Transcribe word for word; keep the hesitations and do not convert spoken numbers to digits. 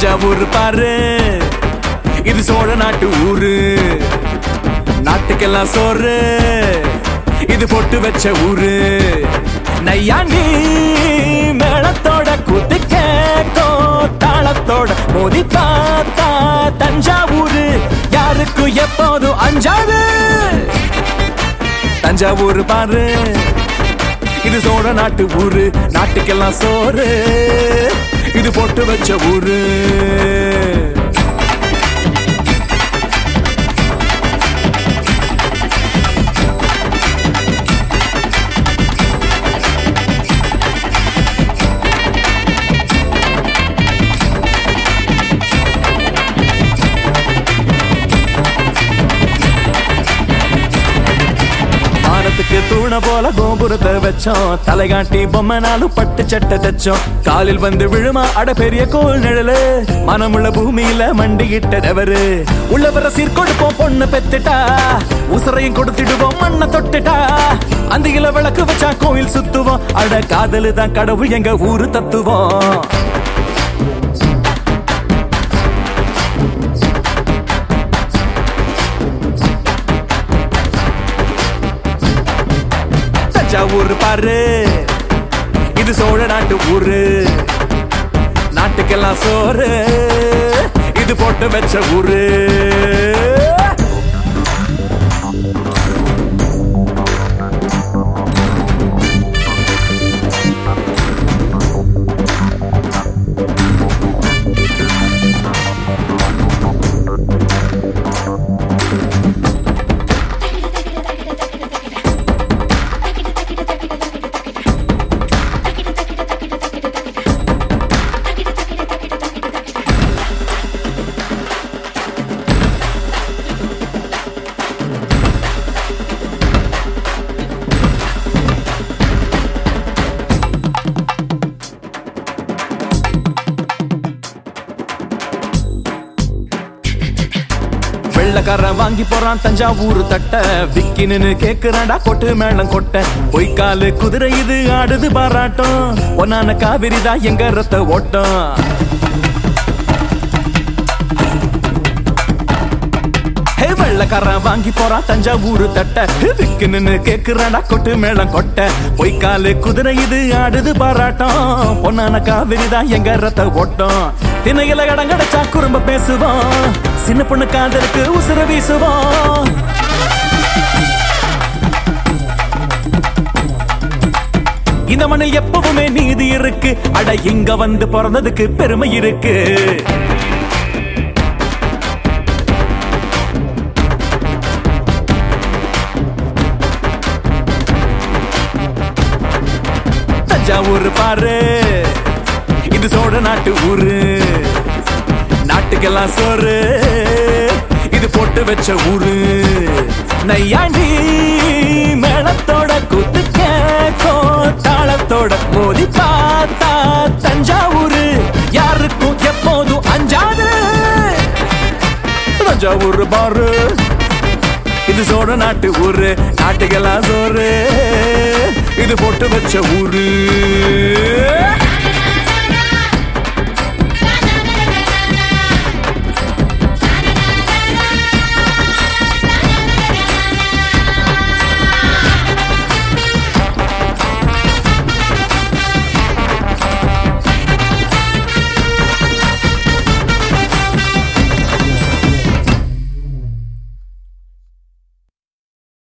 தஞ்சாவூர் பாரு இது சோழ நாட்டு ஊரு நாட்டுக்கெல்லாம் சோறு இது போட்டு வச்ச ஊரு நையாண்டி மேளத்தோட கூத்து கேக்கோ தாளத்தோட மோதி பார்த்தா தஞ்சாவூரு யாருக்கும் எப்போதும் அஞ்சாது தஞ்சாவூர் பாரு இது சோழ நாட்டு ஊரு நாட்டுக்கெல்லாம் சோறு இது போட்டு வச்ச ஊரு தூண போல கோபுரத்தை வச்சோம் தலைகாட்டி பொம்மனாலும் பட்டு சட்டை தச்சோம் காலில் வந்து விழுமா அட பெரிய கோல் நிழலு மனமுள்ள பூமியில மண்டிகிட்டவரு உள்ளவர சீர்கொடுப்போம் பொண்ணு பெத்துட்டா உசரையும் கொடுத்துடுவோம் மண்ணை தொட்டுட்டா அந்தியில விளக்கு வச்சா கோயில் சுத்துவோம் அட காதலு தான் கடவுள் எங்க ஊரு தத்துவோம் தஞ்சாவூர் பாரு இது சோழ நாட்டு ஊரு நாட்டுக்கெல்லாம் சோறு இது போட்டு வச்ச ஊரு வெள்ளக்காரன் வாங்கி போறான் தஞ்சாவூர் தட்ட விக்கின்னு கேக்குறாடா கொட்டு மேளம் கொட்ட பொய்க்காலு குதிரை இது ஆடுது பாராட்டம் பொன்னான காவிரிதான் எங்க ரத்த ஓட்டம் வெள்ளக்காரன் வாங்கி போறான் தஞ்சாவூர் தட்ட விக்கின்னு கேக்குறாடா கொட்டு மேளம் கொட்ட பொய்க்காலு குதிரை இது ஆடுது பாராட்டம் பொன்னான காவிரிதான் எங்க ரத்த ஓட்டம் திணையில இடம் கிடைச்சா குறும்ப பேசுவோம் சின்ன பொண்ணு காதலுக்கு உசுர வீசுவோம் இந்த மண்ணில் எப்பவுமே நீதி இருக்கு அட இங்க வந்து பிறந்ததுக்கு பெருமை இருக்கு தஞ்சாவூர் பாரு இது சோழ நாட்டு ஊரு நாட்டுக்கெல்லாம் சோறு இது போட்டு வச்ச ஊரு நையாண்டி மேளத்தோட கூத்து கேக்கோ தாளத்தோட மோதி பார்த்தா தஞ்சாவூரு யாருக்கும் எப்போதும் அஞ்சாது தஞ்சாவூர் பாரு இது சோழ நாட்டு ஊரு நாட்டுக்கெல்லாம் சோறு இது போட்டு வச்ச ஊரு